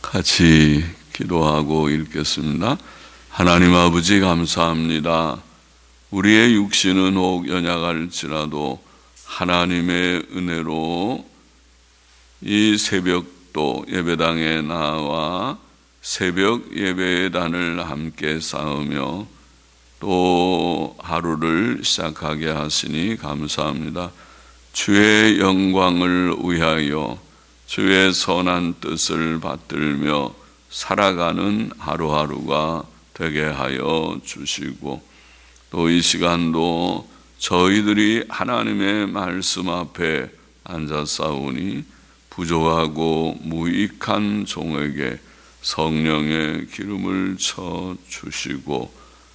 같이 기도하고 읽겠습니다. 하나님 아버지 감사합니다. 우리의 육신은 혹 연약할지라도 하나님의 은혜로 이 새벽도 예배당에 나와 새벽 예배의 단을 함께 쌓으며 또 하루를 시작하게 하시니 감사합니다. 주의 영광을 위하여 주의 선한 뜻을 받들며 살아가는 하루하루가 되게 하여 주시고, 또 이 시간도 저희들이 하나님의 말씀 앞에 앉아싸우니 부족하고 무익한 종에게 성령의 기름을 쳐 주시고,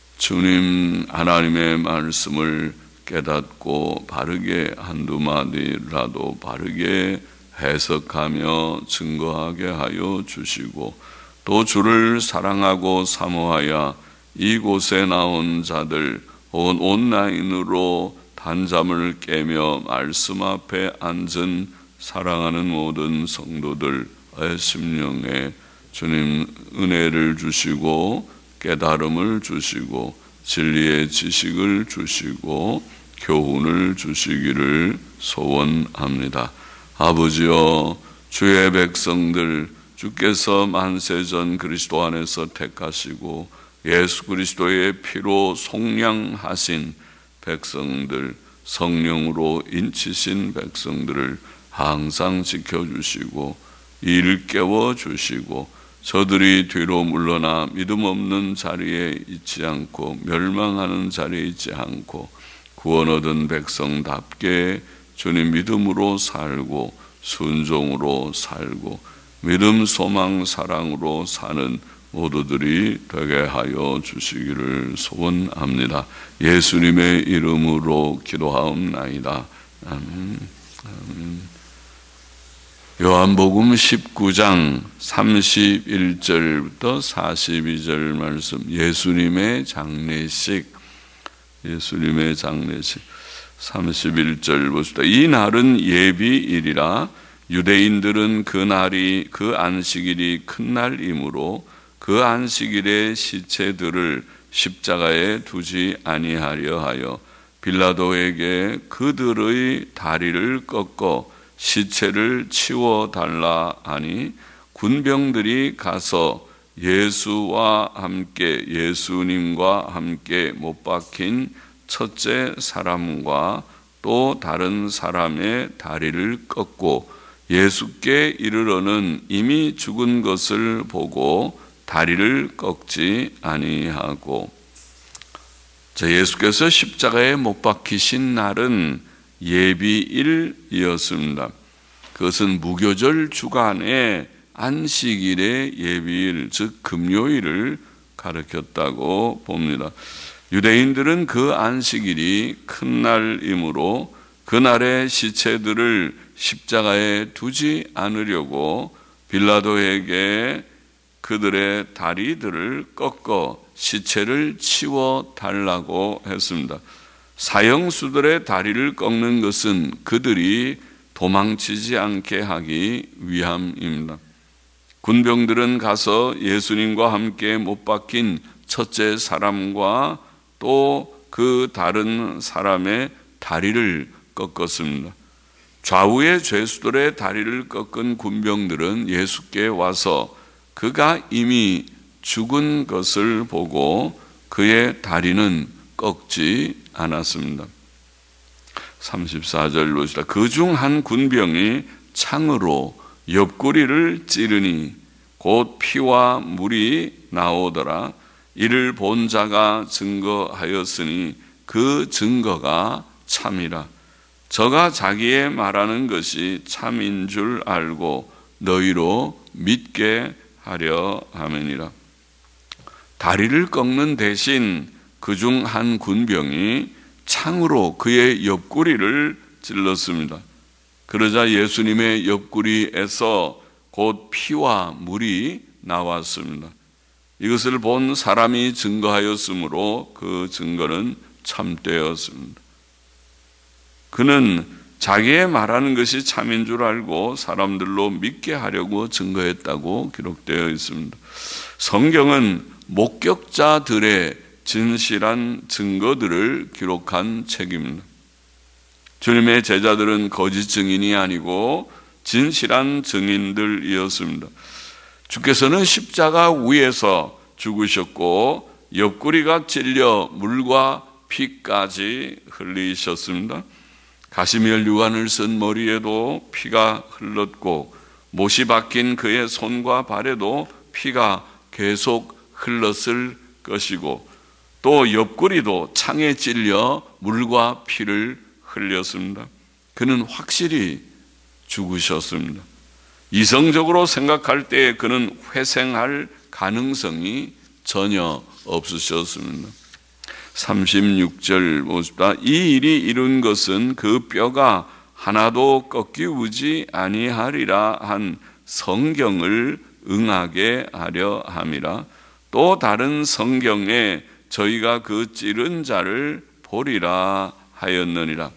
주님 하나님의 말씀을 깨닫고 바르게 한두 마디라도 바르게 해석하며 증거하게 하여 주시고, 또 주를 사랑하고 사모하여 이곳에 나온 자들 혹은 온라인으로 단잠을 깨며 말씀 앞에 앉은 사랑하는 모든 성도들의 심령에 주님 은혜를 주시고 깨달음을 주시고 진리의 지식을 주시고 교훈을 주시기를 소원합니다. 아버지여, 주의 백성들, 주께서 만세전 그리스도 안에서 택하시고 예수 그리스도의 피로 속량하신 백성들, 성령으로 인치신 백성들을 항상 지켜주시고 일깨워 주시고, 저들이 뒤로 물러나 믿음 없는 자리에 있지 않고 멸망하는 자리에 있지 않고 구원 얻은 백성답게 주님 믿음으로 살고 순종으로 살고 믿음, 소망, 사랑으로 사는 모두들이 되게 하여 주시기를 소원합니다. 예수님의 이름으로 기도하옵나이다. 아멘. 아멘. 요한복음 19장 31절부터 42절 말씀, 예수님의 장례식. 31절 보시다. 이 날은 예비일이라 유대인들은 그 날이 그 안식일이 큰 날이므로 그 안식일에 시체들을 십자가에 두지 아니하려 하여 빌라도에게 그들의 다리를 꺾어 시체를 치워 달라 하니, 군병들이 가서 예수님과 함께 못 박힌 첫째 사람과 또 다른 사람의 다리를 꺾고 예수께 이르러는 이미 죽은 것을 보고 다리를 꺾지 아니하고. 예수께서 십자가에 못 박히신 날은 예비일이었습니다. 그것은 무교절 주간의 안식일의 예비일, 즉 금요일을 가리켰다고 봅니다. 유대인들은 그 안식일이 큰 날이므로 그날의 시체들을 십자가에 두지 않으려고 빌라도에게 그들의 다리들을 꺾어 시체를 치워 달라고 했습니다. 사형수들의 다리를 꺾는 것은 그들이 도망치지 않게 하기 위함입니다. 군병들은 가서 예수님과 함께 못 박힌 첫째 사람과 또 그 다른 사람의 다리를 꺾었습니다. 좌우의 죄수들의 다리를 꺾은 군병들은 예수께 와서 그가 이미 죽은 것을 보고 그의 다리는 꺾지 않았습니다. 34절 보시다. 그중 한 군병이 창으로 옆구리를 찌르니 곧 피와 물이 나오더라. 이를 본 자가 증거하였으니 그 증거가 참이라. 저가 자기의 말하는 것이 참인 줄 알고 너희로 믿게 하려 함이니라. 다리를 꺾는 대신 그중 한 군병이 창으로 그의 옆구리를 찔렀습니다. 그러자 예수님의 옆구리에서 곧 피와 물이 나왔습니다. 이것을 본 사람이 증거하였으므로 그 증거는 참되었습니다. 그는 자기의 말하는 것이 참인 줄 알고 사람들로 믿게 하려고 증거했다고 기록되어 있습니다. 성경은 목격자들의 진실한 증거들을 기록한 책입니다. 주님의 제자들은 거짓 증인이 아니고 진실한 증인들이었습니다. 주께서는 십자가 위에서 죽으셨고 옆구리가 찔려 물과 피까지 흘리셨습니다. 가시멸 유관을 쓴 머리에도 피가 흘렀고 못이 박힌 그의 손과 발에도 피가 계속 흘렀을 것이고 또 옆구리도 창에 찔려 물과 피를 흘렸습니다. 그는 확실히 죽으셨습니다. 이성적으로 생각할 때 그는 회생할 가능성이 전혀 없으셨습니다. 36절 보십시다. 이 일이 이룬 것은 그 뼈가 하나도 꺾이우지 아니하리라 한 성경을 응하게 하려 함이라. 또 다른 성경에 저희가 그 찌른 자를 보리라 하였느니라.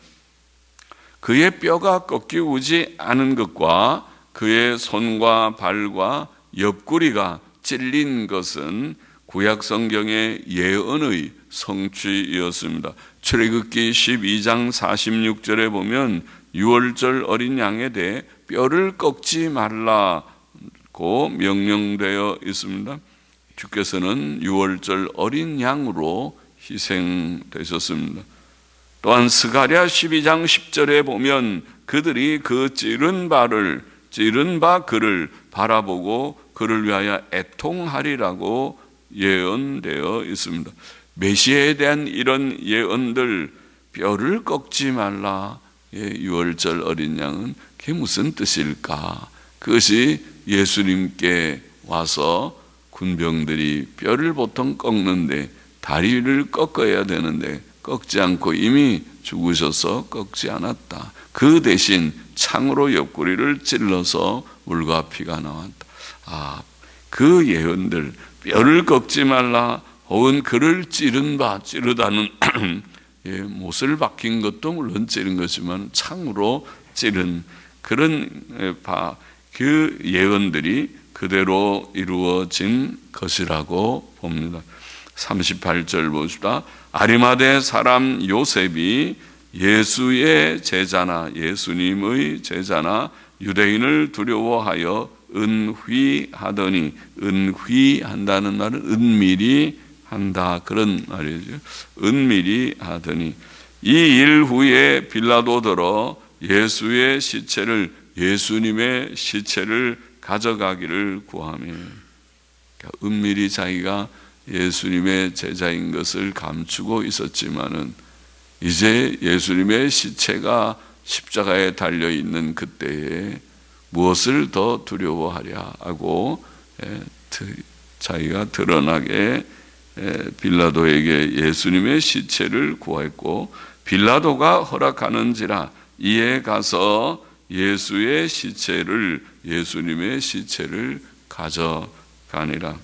그의 뼈가 꺾이우지 않은 것과 그의 손과 발과 옆구리가 찔린 것은 구약 성경의 예언의 성취이었습니다. 출애굽기 12장 46절에 보면 유월절 어린 양에 대해 뼈를 꺾지 말라고 명령되어 있습니다. 주께서는 유월절 어린 양으로 희생되셨습니다. 또한 스가랴 12장 10절에 보면 그들이 그 찌른 바 그를 바라보고 그를 위하여 애통하리라고 예언되어 있습니다. 메시아에 대한 이런 예언들, 뼈를 꺾지 말라, 유월절 어린 양은 그게 무슨 뜻일까? 그것이 예수님께 와서 군병들이 뼈를 보통 꺾는데 다리를 꺾어야 되는데 꺾지 않고 이미 죽으셔서 꺾지 않았다. 그 대신 창으로 옆구리를 찔러서 물과 피가 나왔다. 그 예언들, 뼈를 꺾지 말라, 혹은 그를 찌르다는 못을 박힌 것도 물론 찌른 것이지만 창으로 찌른 그런 그 예언들이 그대로 이루어진 것이라고 봅니다. 38절 보십시다. 아리마대 사람 요셉이 예수의 제자나 예수님의 제자나 유대인을 두려워하여 은휘하더니, 은휘한다는 말은 은밀히 한다 그런 말이죠. 은밀히 하더니 이 일 후에 빌라도더러 예수님의 시체를 가져가기를 구하며, 그러니까 은밀히 자기가 예수님의 제자인 것을 감추고 있었지만은 이제 예수님의 시체가 십자가에 달려 있는 그때에 무엇을 더 두려워하랴 하고 자기가 드러나게 빌라도에게 예수님의 시체를 구했고, 빌라도가 허락하는지라 이에 가서 예수님의 시체를 가져가니라.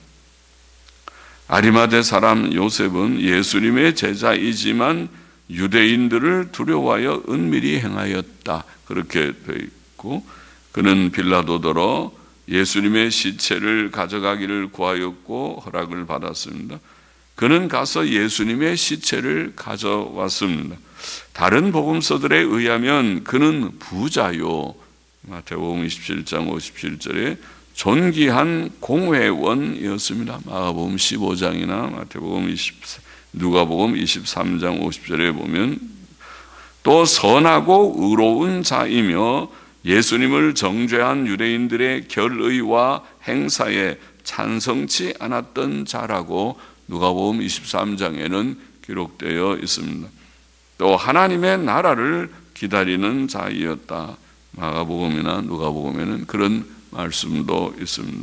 아리마대 사람 요셉은 예수님의 제자이지만 유대인들을 두려워하여 은밀히 행하였다 그렇게 되어 있고, 그는 빌라도더러 예수님의 시체를 가져가기를 구하였고 허락을 받았습니다. 그는 가서 예수님의 시체를 가져왔습니다. 다른 복음서들에 의하면 그는 부자요, 마태복음 27장 57절에 존귀한 공회원이었습니다. 마가복음 15장이나 마태복음 누가복음 23장 50절에 보면 또 선하고 의로운 자이며 예수님을 정죄한 유대인들의 결의와 행사에 찬성치 않았던 자라고 누가복음 23장에는 기록되어 있습니다. 또 하나님의 나라를 기다리는 자이었다. 마가복음이나 누가복음에는 그런 말씀도 있습니다.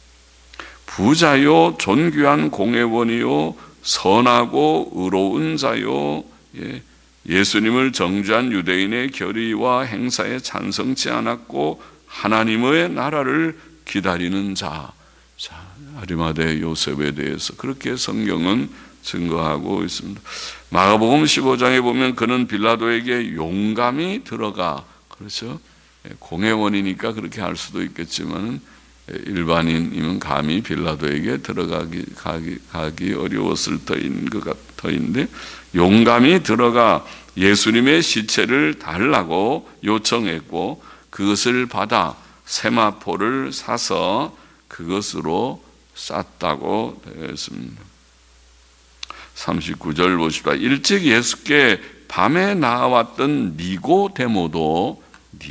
부자요, 존귀한 공회원이요, 선하고 의로운 자요, 예수님을 정죄한 유대인의 결의와 행사에 찬성치 않았고 하나님의 나라를 기다리는 자, 아리마대 요셉에 대해서 그렇게 성경은 증거하고 있습니다. 마가복음 15장에 보면 그는 빌라도에게 용감히 들어가, 그렇죠? 공회원이니까 그렇게 할 수도 있겠지만 일반인이면 감히 빌라도에게 가기 어려웠을 터인데 용감히 들어가 예수님의 시체를 달라고 요청했고 그것을 받아 세마포를 사서 그것으로 쌌다고 되어 있습니다. 39절 보십시다. 일찍 예수께 밤에 나왔던 니고데모도,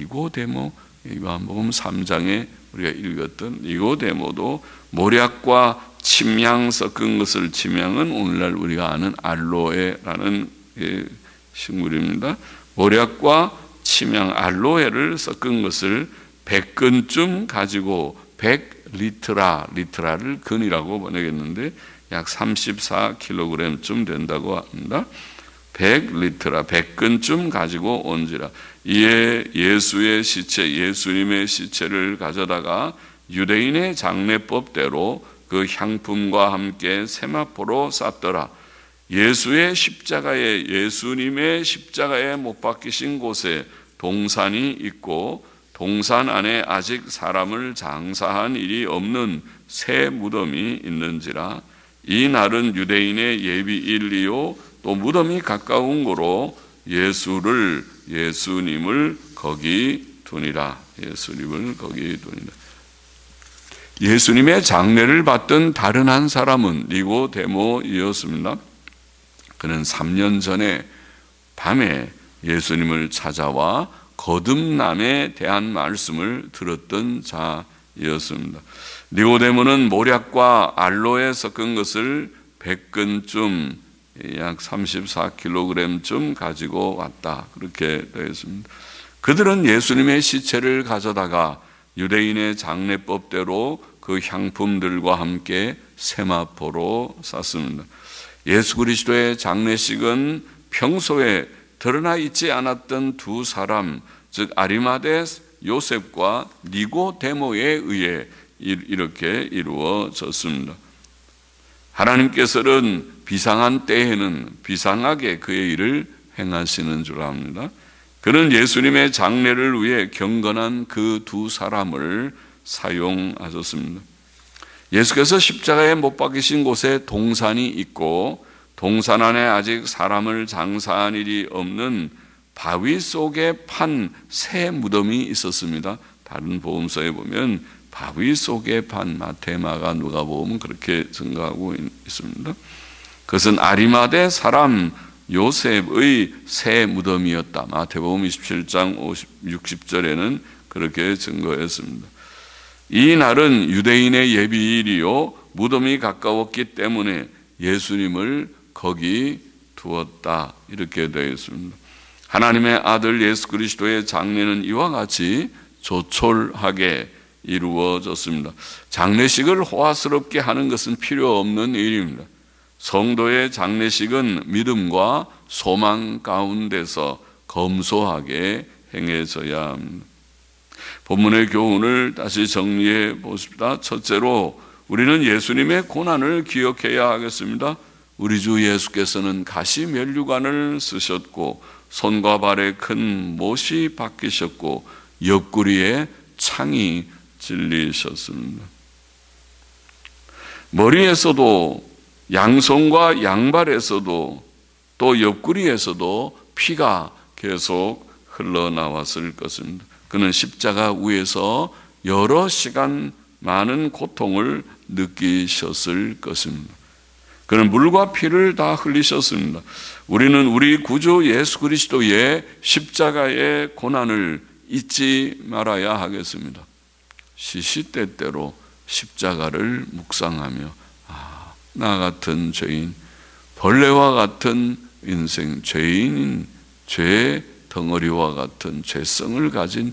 요한복음 3장에 우리가 읽었던 니고데모도 모략과 침향 섞은 것을, 침향은 오늘날 우리가 아는 알로에라는 식물입니다. 모략과 침향, 알로에를 섞은 것을 100근쯤 가지고 100리트라를 근이라고 번역했는데 약 34kg쯤 된다고 합니다. 100리트라, 100근쯤 가지고 온지라. 이에 예수의 시체, 예수님의 시체를 가져다가 유대인의 장례법대로 그 향품과 함께 세마포로 쌌더라. 예수님의 십자가에 못 박히신 곳에 동산이 있고 동산 안에 아직 사람을 장사한 일이 없는 새 무덤이 있는지라. 이 날은 유대인의 예비일이요 또 무덤이 가까운 고로 예수님을 거기 두니라. 예수님의 장례를 받던 다른 한 사람은 니고데모이었습니다. 그는 3년 전에 밤에 예수님을 찾아와 거듭남에 대한 말씀을 들었던 자였습니다. 니고데모는 모략과 알로에 섞은 것을 100근쯤, 약 34kg쯤 가지고 왔다, 그렇게 되어 있습니다. 그들은 예수님의 시체를 가져다가 유대인의 장례법대로 그 향품들과 함께 세마포로 쌌습니다. 예수 그리스도의 장례식은 평소에 드러나 있지 않았던 두 사람, 즉 아리마대 요셉과 니고데모에 의해 이렇게 이루어졌습니다. 하나님께서는 비상한 때에는 비상하게 그의 일을 행하시는 줄 압니다. 그는 예수님의 장례를 위해 경건한 그 두 사람을 사용하셨습니다. 예수께서 십자가에 못 박히신 곳에 동산이 있고 동산 안에 아직 사람을 장사한 일이 없는 바위 속에 판 새 무덤이 있었습니다. 다른 복음서에 보면 바위 속에 판, 마태, 마가, 누가복음은 그렇게 증거하고 있습니다. 그것은 아리마대 사람 요셉의 새 무덤이었다. 마태복음 27장 60절에는 그렇게 증거했습니다. 이 날은 유대인의 예비일이요 무덤이 가까웠기 때문에 예수님을 거기 두었다, 이렇게 되어 있습니다. 하나님의 아들 예수 그리스도의 장례는 이와 같이 조촐하게 이루어졌습니다. 장례식을 호화스럽게 하는 것은 필요 없는 일입니다. 성도의 장례식은 믿음과 소망 가운데서 검소하게 행해져야 합니다. 본문의 교훈을 다시 정리해 보십시다. 첫째로 우리는 예수님의 고난을 기억해야 하겠습니다. 우리 주 예수께서는 가시 면류관을 쓰셨고 손과 발에 큰 못이 박히셨고 옆구리에 창이 찔리셨습니다. 머리에서도 양손과 양발에서도 또 옆구리에서도 피가 계속 흘러나왔을 것입니다. 그는 십자가 위에서 여러 시간 많은 고통을 느끼셨을 것입니다. 그는 물과 피를 다 흘리셨습니다. 우리는 우리 구주 예수 그리스도의 십자가의 고난을 잊지 말아야 하겠습니다. 시시때때로 십자가를 묵상하며 나 같은 죄인, 벌레와 같은 인생, 죄인인 죄의 덩어리와 같은 죄성을 가진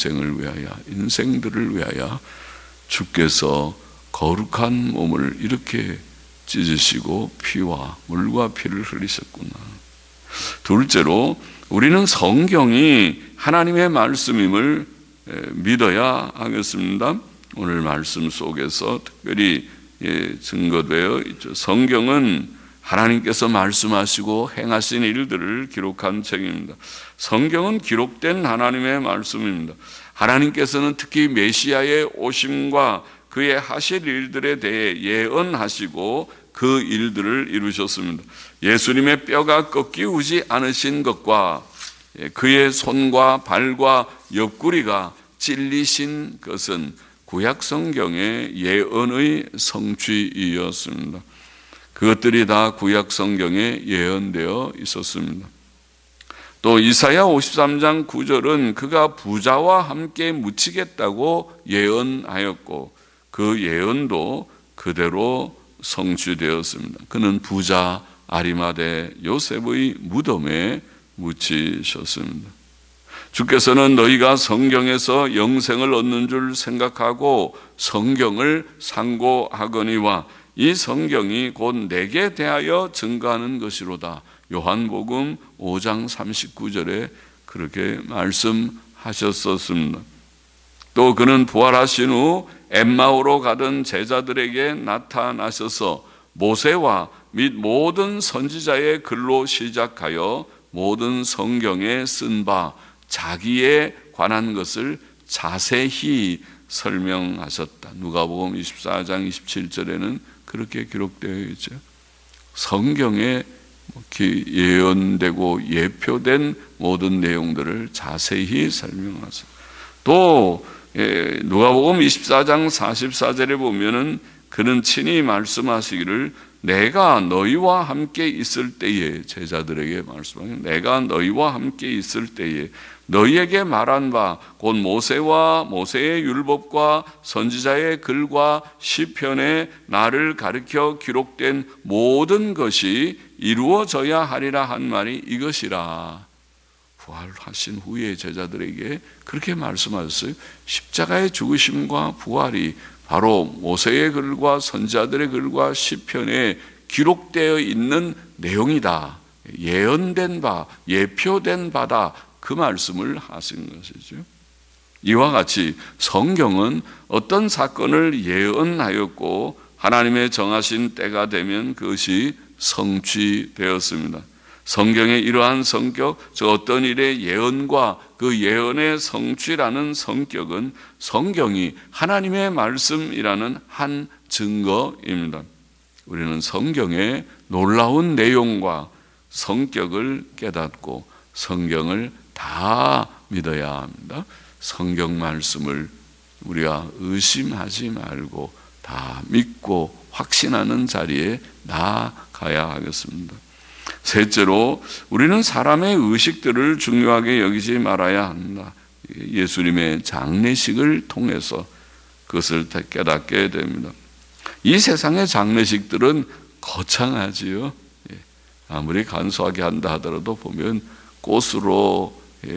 인생들을 위하여 주께서 거룩한 몸을 이렇게 찢으시고 피와 물과 피를 흘리셨구나. 둘째로 우리는 성경이 하나님의 말씀임을 믿어야 하겠습니다. 오늘 말씀 속에서 특별히 증거되어 있죠. 성경은 하나님께서 말씀하시고 행하신 일들을 기록한 책입니다. 성경은 기록된 하나님의 말씀입니다. 하나님께서는 특히 메시아의 오심과 그의 하실 일들에 대해 예언하시고 그 일들을 이루셨습니다. 예수님의 뼈가 꺾이지 않으신 것과 그의 손과 발과 옆구리가 찔리신 것은 구약 성경의 예언의 성취이었습니다. 그것들이 다 구약 성경에 예언되어 있었습니다. 또 이사야 53장 9절은 그가 부자와 함께 묻히겠다고 예언하였고 그 예언도 그대로 성취되었습니다. 그는 부자 아리마대 요셉의 무덤에 묻히셨습니다. 주께서는 너희가 성경에서 영생을 얻는 줄 생각하고 성경을 상고하거니와 이 성경이 곧 내게 대하여 증거하는 것이로다. 요한복음 5장 39절에 그렇게 말씀하셨었습니다. 또 그는 부활하신 후 엠마오로 가던 제자들에게 나타나셔서 모세와 및 모든 선지자의 글로 시작하여 모든 성경에 쓴 바 자기에 관한 것을 자세히 설명하셨다. 누가복음 24장 27절에는 그렇게 기록되어 있죠. 성경에 예언되고 예표된 모든 내용들을 자세히 설명하셨다. 또 누가복음 24장 44절에 보면은 그는 친히 말씀하시기를 내가 너희와 함께 있을 때에, 제자들에게 말씀하기를 내가 너희와 함께 있을 때에 너희에게 말한 바 곧 모세와 모세의 율법과 선지자의 글과 시편에 나를 가르쳐 기록된 모든 것이 이루어져야 하리라 한 말이 이것이라. 부활하신 후에 제자들에게 그렇게 말씀하셨어요. 십자가의 죽으심과 부활이 바로 모세의 글과 선지자들의 글과 시편에 기록되어 있는 내용이다. 예언된 바, 예표된 바다. 그 말씀을 하신 것이죠. 이와 같이 성경은 어떤 사건을 예언하였고 하나님의 정하신 때가 되면 그것이 성취되었습니다. 성경의 이러한 성격, 저 어떤 일의 예언과 그 예언의 성취라는 성격은 성경이 하나님의 말씀이라는 한 증거입니다. 우리는 성경의 놀라운 내용과 성격을 깨닫고 성경을 다 믿어야 합니다. 성경 말씀을 우리가 의심하지 말고 다 믿고 확신하는 자리에 나아가야 하겠습니다. 셋째로 우리는 사람의 의식들을 중요하게 여기지 말아야 한다. 예수님의 장례식을 통해서 그것을 깨닫게 됩니다. 이 세상의 장례식들은 거창하지요. 아무리 간소하게 한다 하더라도 보면 꽃으로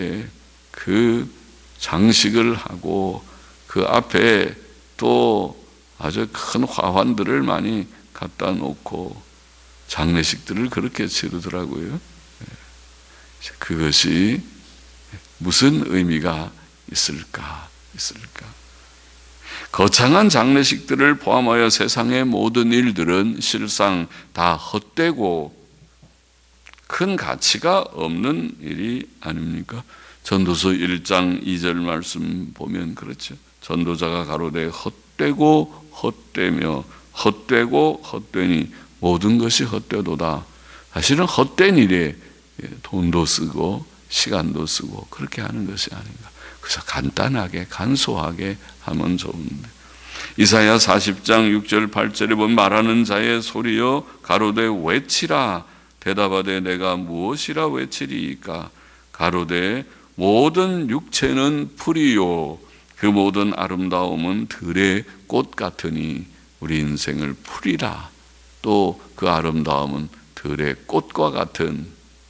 그 장식을 하고 그 앞에 또 아주 큰 화환들을 많이 갖다 놓고 장례식들을 그렇게 치르더라고요. 그것이 무슨 의미가 있을까? 거창한 장례식들을 포함하여 세상의 모든 일들은 실상 다 헛되고 큰 가치가 없는 일이 아닙니까? 전도서 1장 2절 말씀 보면 그렇죠. 전도자가 가로되 헛되고 헛되며 헛되고 헛되니 모든 것이 헛되도다. 사실은 헛된 일에 돈도 쓰고 시간도 쓰고 그렇게 하는 것이 아닌가. 그래서 간단하게 간소하게 하면 좋은데. 이사야 40장 6절 8절에 보면 말하는 자의 소리여 가로되 외치라. 대답하되 내가 무엇이라 외치리이까. 가로되 모든 육체는 풀이요 그 모든 아름다움은 들의 꽃 같으니 우리 인생을 풀이라. 또 그 아름다움은 들의 꽃과 같은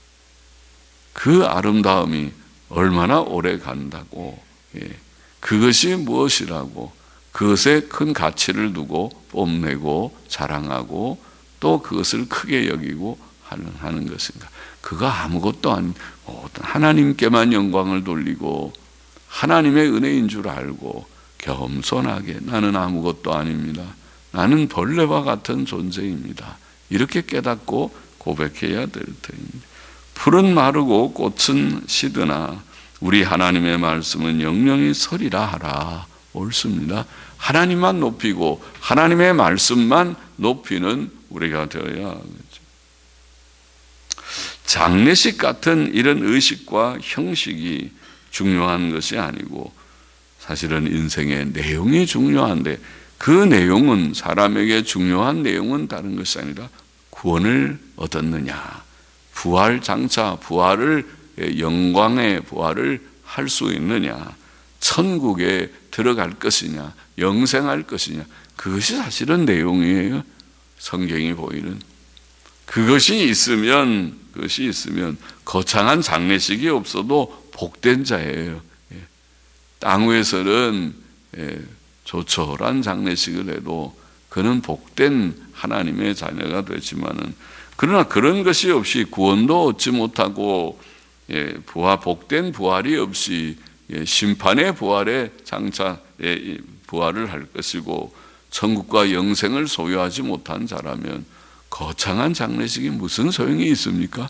그 아름다움이 얼마나 오래 간다고, 그것이 무엇이라고 그것에 큰 가치를 두고 뽐내고 자랑하고 또 그것을 크게 여기고 하는 것인가. 그거 아무것도 아닌 하나님께만 영광을 돌리고 하나님의 은혜인 줄 알고 겸손하게 나는 아무것도 아닙니다. 나는 벌레와 같은 존재입니다. 이렇게 깨닫고 고백해야 될 터입니다. 풀은 마르고 꽃은 시드나 우리 하나님의 말씀은 영영이 서리라 하라. 옳습니다. 하나님만 높이고 하나님의 말씀만 높이는 우리가 되어야 하겠죠. 장례식 같은 이런 의식과 형식이 중요한 것이 아니고 사실은 인생의 내용이 중요한데 그 내용은 사람에게 중요한 내용은 다른 것이 아니라 구원을 얻었느냐, 부활 장차 부활을 영광의 부활을 할 수 있느냐, 천국에 들어갈 것이냐, 영생할 것이냐, 그것이 사실은 내용이에요. 성경이 보이는 그것이 있으면 거창한 장례식이 없어도 복된 자예요. 땅 위에서는 조촐한 장례식을 해도 그는 복된 하나님의 자녀가 되지만은 그러나 그런 것이 없이 구원도 얻지 못하고 복된 부활이 없이 심판의 부활에 장차 부활을 할 것이고 천국과 영생을 소유하지 못한 자라면 거창한 장례식이 무슨 소용이 있습니까?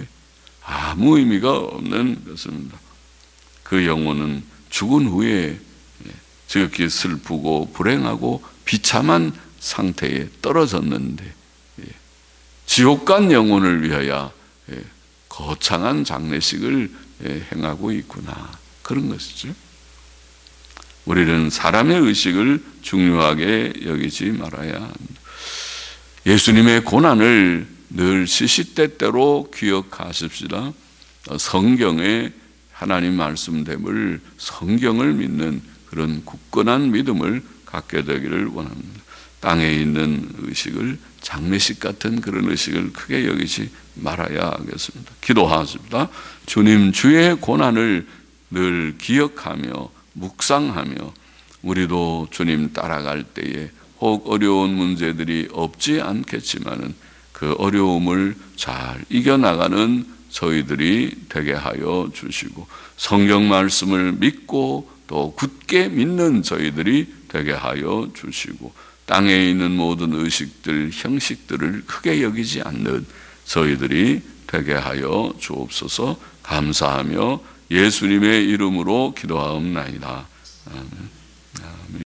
아무 의미가 없는 것입니다. 그 영혼은 죽은 후에 지극히 슬프고 불행하고 비참한 상태에 떨어졌는데 지옥 간 영혼을 위하여 거창한 장례식을 행하고 있구나, 그런 것이죠. 우리는 사람의 의식을 중요하게 여기지 말아야 합니다. 예수님의 고난을 늘 시시때때로 기억하십시다. 성경의 하나님 말씀됨을, 성경을 믿는 그런 굳건한 믿음을 갖게 되기를 원합니다. 땅에 있는 의식을, 장례식 같은 그런 의식을 크게 여기지 말아야 하겠습니다. 기도하십니다. 주님, 주의 고난을 늘 기억하며 묵상하며 우리도 주님 따라갈 때에 혹 어려운 문제들이 없지 않겠지만은 그 어려움을 잘 이겨나가는 저희들이 되게 하여 주시고 성경 말씀을 믿고 또 굳게 믿는 저희들이 되게 하여 주시고 땅에 있는 모든 의식들, 형식들을 크게 여기지 않는 저희들이 되게 하여 주옵소서. 감사하며 예수님의 이름으로 기도하옵나이다. 아멘.